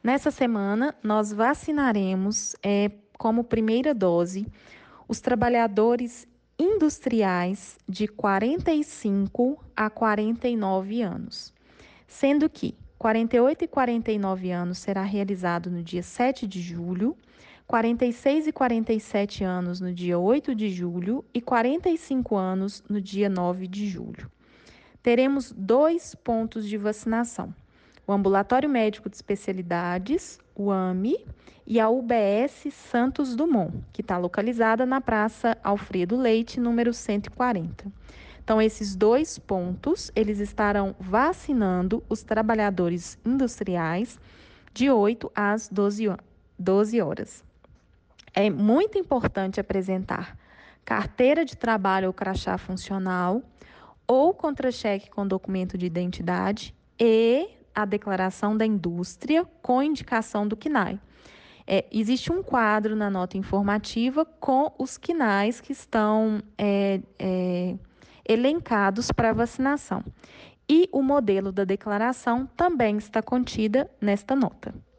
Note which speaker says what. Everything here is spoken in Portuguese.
Speaker 1: Nessa semana, nós vacinaremos, como primeira dose, os trabalhadores industriais de 45 a 49 anos, sendo que 48 e 49 anos será realizado no dia 7 de julho, 46 e 47 anos no dia 8 de julho e 45 anos no dia 9 de julho. Teremos 2 pontos de vacinação: o Ambulatório Médico de Especialidades, o AME, e a UBS Santos Dumont, que está localizada na Praça Alfredo Leite, número 140. Então, esses 2 pontos, eles estarão vacinando os trabalhadores industriais de 8 às 12 horas. É muito importante apresentar carteira de trabalho ou crachá funcional, ou contra-cheque com documento de identidade e a declaração da indústria com indicação do CNAE. Existe um quadro na nota informativa com os CNAEs que estão elencados para vacinação. E o modelo da declaração também está contida nesta nota.